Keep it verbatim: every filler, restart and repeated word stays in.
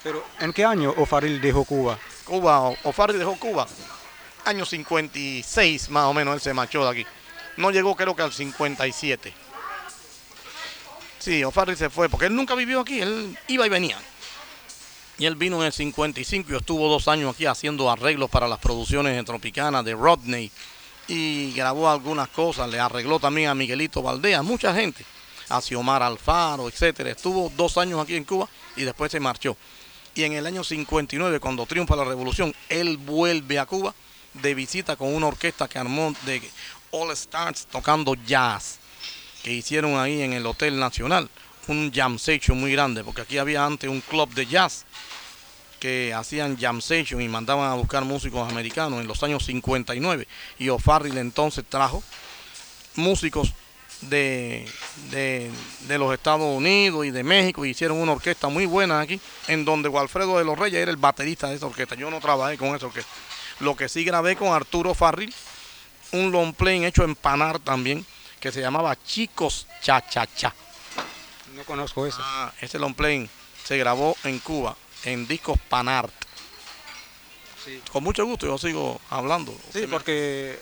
Pero ¿en qué año O'Farrill dejó Cuba? Cuba, O'Farrill dejó Cuba, año cincuenta y seis más o menos él se marchó de aquí. No llegó creo que al cincuenta y siete. Sí, O'Farrill se fue, porque él nunca vivió aquí, él iba y venía. Y él vino en el cincuenta y cinco y estuvo dos años aquí haciendo arreglos para las producciones de Tropicana de Rodney. Y grabó algunas cosas, le arregló también a Miguelito Valdés, a mucha gente, a Xiomar Alfaro, etcétera. Estuvo dos años aquí en Cuba y después se marchó. Y en el año cincuenta y nueve, cuando triunfa la revolución, él vuelve a Cuba de visita con una orquesta que armó de All Stars tocando jazz, que hicieron ahí en el Hotel Nacional, un jam session muy grande, porque aquí había antes un club de jazz que hacían jam session y mandaban a buscar músicos americanos en los años cincuenta y nueve, y O'Farrill entonces trajo músicos de, de, de los Estados Unidos y de México, y hicieron una orquesta muy buena aquí, en donde Walfredo de los Reyes era el baterista de esa orquesta. Yo no trabajé con esa orquesta. Lo que sí grabé con Arturo O'Farrill, un long play hecho en Panar también, que se llamaba Chicos Cha Cha Cha. No conozco eso. Ah, ese long play se grabó en Cuba, en discos Panart. Sí. Con mucho gusto yo sigo hablando. Sí, porque